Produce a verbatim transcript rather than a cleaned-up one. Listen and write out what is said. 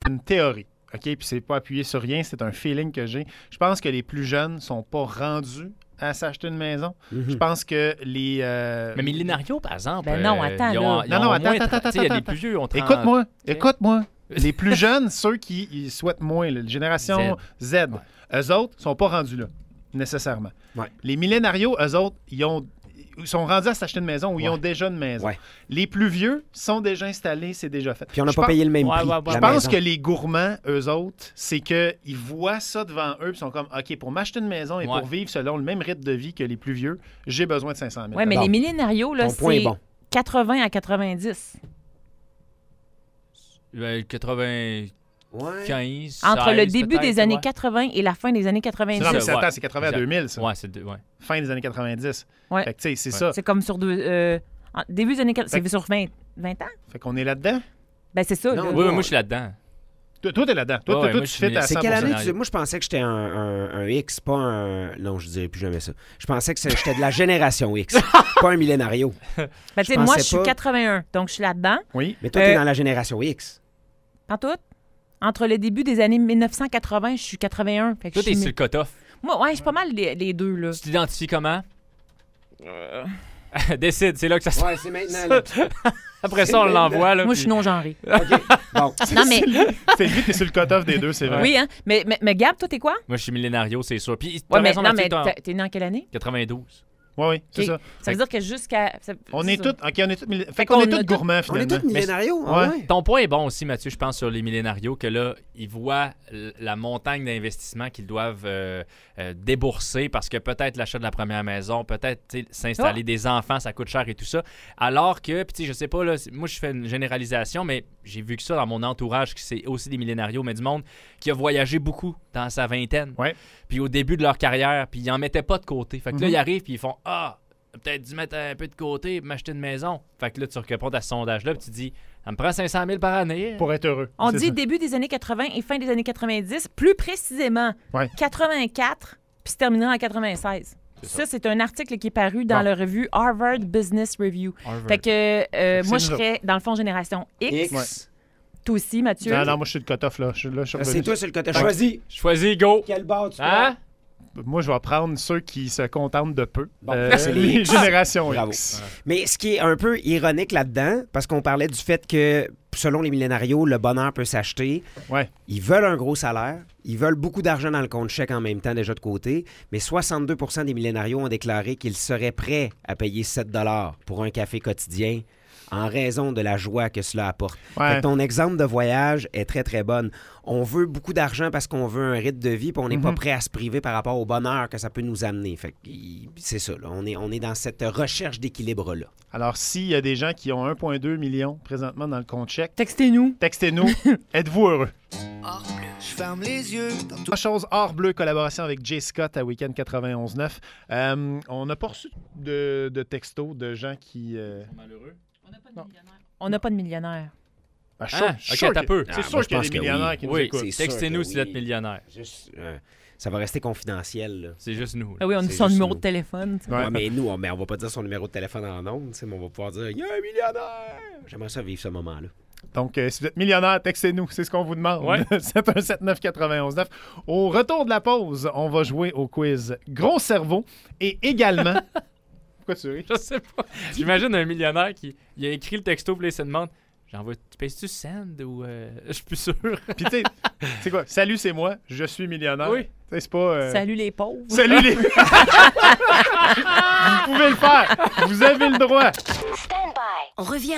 une théorie, OK? Puis c'est pas appuyé sur rien, c'est un feeling que j'ai. Je pense que les plus jeunes sont pas rendus à s'acheter une maison. Mm-hmm. Je pense que les... Euh... Mais millénarios, par exemple... Ben non, attends, euh, ils ont, là. ils non, ont non, attends, moins attends, attends, Il y a attends. des plus vieux, on trente... Écoute-moi, écoute-moi. Les plus jeunes, ceux qui ils souhaitent moins, la génération Z, Z ouais. eux autres sont pas rendus là, nécessairement. Ouais. Les millénarios, eux autres, ils ont... Ils sont rendus à s'acheter une maison ou ouais. ils ont déjà une maison. Ouais. Les plus vieux sont déjà installés, c'est déjà fait. Puis on n'a pas pense... payé le même prix. Ouais, ouais, ouais, je pense maison. que les gourmands, eux autres, c'est qu'ils voient ça devant eux et sont comme, OK, pour m'acheter une maison et ouais. pour vivre selon le même rythme de vie que les plus vieux, j'ai besoin de cinq cent mille. Oui, mais bon. les millénarios, là, c'est bon. quatre-vingts à quatre-vingt-dix. Euh, quatre-vingt... Ouais. quinze, entre seize, le début des années ouais. quatre-vingts et la fin des années quatre-vingt-dix. Non, mais c'est, attends, c'est quatre-vingts à deux mille, ça. Ouais, c'est de, ouais. Fin des années quatre-vingt-dix. Ouais. Fait que, tu sais, c'est ouais. ça. C'est comme sur deux... Euh, début des années... C'est sur vingt, vingt ans? Fait qu'on est là-dedans? Ben, c'est ça. Non, là. oui, moi, je suis là-dedans. Toi, toi t'es là-dedans. Toi, ouais, toi, moi, tu fais ta C'est quelle année? Tu... Moi, je pensais que j'étais un, un, un X, pas un... Non, je dirais plus jamais ça. Je pensais que j'étais de la génération X, pas un millénario. Ben, tu sais, moi, je suis pas... quatre-vingt-un, donc je suis là-dedans. Oui. Mais toi, euh... t'es dans la génération X. Pas tout. Entre le début des années mille neuf cent quatre-vingts, je suis quatre-vingt-un. Fait que toi, je t'es suis... sur le cut-off. Moi, ouais, je suis pas mal les, les deux, là. Tu t'identifies comment? Euh... Décide, c'est là que ça se passe. Ouais, c'est maintenant. Là. Après ça, on l'envoie. Là, moi, puis... je suis non-genré. OK, bon. Non, mais... C'est lui, t'es sur le cut-off des deux, c'est vrai. Oui, hein. Mais, mais, mais Gab, toi, t'es quoi? Moi, je suis millénario, c'est sûr. Puis, ouais, mais, non, mais t'es, t'es né en quelle année? quatre-vingt-douze. Oui, oui, c'est okay. ça. Ça veut dire que jusqu'à... Ça, on est tous... OK, on est tous... Milli... Fait, fait qu'on, qu'on est tous gourmands, finalement. On est tous millénarios. Mais, ouais. Ton point est bon aussi, Mathieu, je pense, sur les millénarios, que là, ils voient la montagne d'investissement qu'ils doivent euh, euh, débourser parce que peut-être l'achat de la première maison, peut-être s'installer oh. des enfants, ça coûte cher et tout ça. Alors que, puis je sais pas, là, moi, je fais une généralisation, mais j'ai vu que ça dans mon entourage, que c'est aussi des millénarios, mais du monde qui a voyagé beaucoup dans sa vingtaine. Ouais. Puis au début de leur carrière, puis ils n'en mettaient pas de côté. Fait que mm-hmm. là, ils arrivent, puis ils font « Ah! » peut-être dû mettre un peu de côté et m'acheter une maison. Fait que là, tu réponds à ce sondage-là et tu dis, ça me prend cinq cent mille par année. Pour être heureux. On dit ça. Début des années quatre-vingts et fin des années quatre-vingt-dix, plus précisément ouais. quatre-vingt-quatre, puis se terminera en quatre-vingt-seize. C'est ça. ça, c'est un article qui est paru dans bon. la revue Harvard Business Review. Harvard. Fait que euh, moi, je serais, dans le fond, génération X. X. Ouais. Toi aussi, Mathieu? Non, non, moi, je suis le cut-off, là. Je, là je ah, c'est toi, c'est le cut-off. Choisis. Choisis, go. Quel bord tu hein? Moi, je vais prendre ceux qui se contentent de peu. Bon, euh, c'est les générations Bravo. X. Mais ce qui est un peu ironique là-dedans, parce qu'on parlait du fait que, selon les millénarios, le bonheur peut s'acheter. Ouais. Ils veulent un gros salaire. Ils veulent beaucoup d'argent dans le compte chèque en même temps, déjà de côté. Mais soixante-deux pour cent des millénarios ont déclaré qu'ils seraient prêts à payer sept dollars pour un café quotidien en raison de la joie que cela apporte. Ouais. Fait que ton exemple de voyage est très, très bonne. On veut beaucoup d'argent parce qu'on veut un rythme de vie, puis on n'est mm-hmm. pas prêt à se priver par rapport au bonheur que ça peut nous amener. Fait que c'est ça, là. On est, on est dans cette recherche d'équilibre-là. Alors, s'il y a des gens qui ont un virgule deux million présentement dans le compte chèque, textez-nous. Textez-nous. Êtes-vous heureux? Hors bleu. Je ferme les yeux. Trois choses hors bleu, collaboration avec Jay Scott à Week-end quatre-vingt-onze neuf. Euh, on n'a pas reçu de, de textos de gens qui... Euh... sont malheureux. On n'a pas de millionnaire. On n'a pas de millionnaire. Ah, ah, sûr, OK, t'as peu. C'est ah, sûr qu'il y a des millionnaires oui. qui nous oui, écoutent. Textez-nous si oui. vous êtes millionnaire. Juste, euh, ça va rester confidentiel. Là. C'est juste nous. Là. Ah oui, on dit son numéro nous. de téléphone. Ouais, ouais, mais nous, on, mais on va pas dire son numéro de téléphone en ondes, mais on va pouvoir dire « Il y a un millionnaire! » J'aimerais ça vivre ce moment-là. Donc, euh, si vous êtes millionnaire, textez-nous. C'est ce qu'on vous demande. Ouais. sept un sept neuf neuf un neuf. Au retour de la pause, on va jouer au quiz Gros Cerveau et également... Pourquoi tu ris? Je sais pas. J'imagine un millionnaire qui il a écrit le texto puis il se demande j'envoie, tu payes-tu send ou euh, je suis plus sûr. Puis tu sais, c'est quoi? Salut, c'est moi, je suis millionnaire. Oui. C'est pas. Euh... Salut les pauvres. Salut les. Vous pouvez le faire. Vous avez le droit. Stand by. On revient